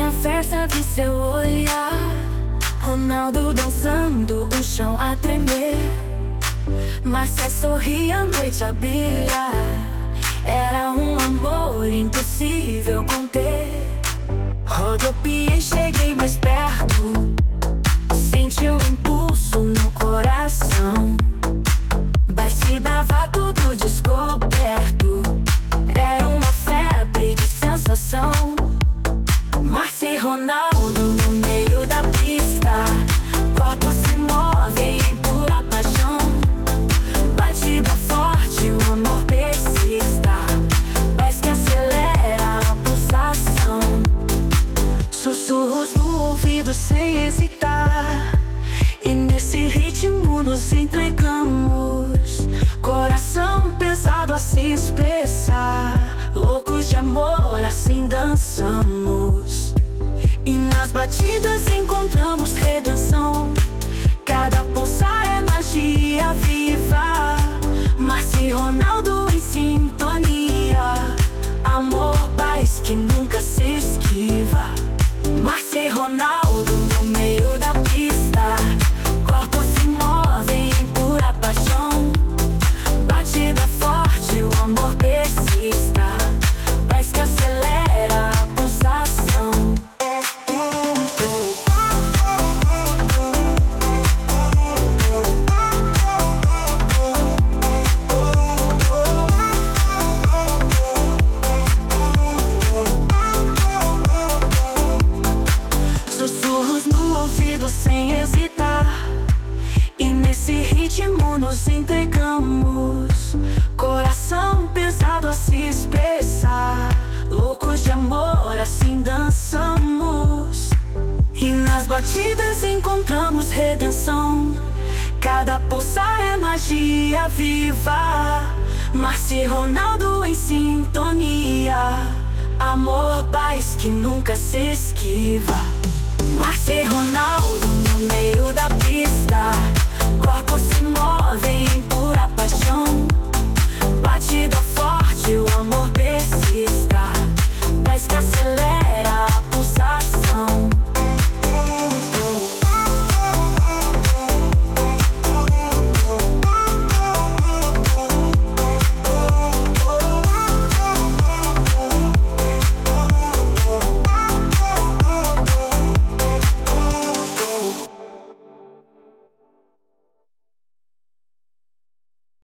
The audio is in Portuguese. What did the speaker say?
na festa do seu olhar, Ronaldo dançando, o chão a tremer. Márcia sorria, a noite a brilhar. Era um amor impossível conter. Rodopiei, cheguei mais perto. Senti o impulso no coração. Baixi dava tudo descoberto. Era uma febre de sensação. Márcia e Ronaldo no meio da pista. Corpos se movem em pura paixão. Batida forte, o amor persista. Paz que acelera a pulsação. Sussurros no ouvido sem hesitar. E nesse ritmo nos entregamos. Coração pesado a se expressar. Loucos de amor, assim dançamos. E nas batidas encontramos redenção. Cada pulsar é magia viva. Márcia e Ronaldo em sintonia. Amor, paz que nunca se esquiva. Márcia e Ronaldo no meio da pista. Corpos se movem em pura paixão. Batida forte, o amor persista. Paz que acelera a pulsação. Sussurros no ouvido sem hesitar. E nesse ritmo nos entregamos. Coração pesado a se expressar. Loucos de amor, assim dançamos. E nas batidas encontramos redenção. Cada pulsar é magia viva. Márcia e Ronaldo em sintonia. Amor, paz que nunca se esquiva. Márcia e Ronaldo no meio da pista. Corpos se movem em pura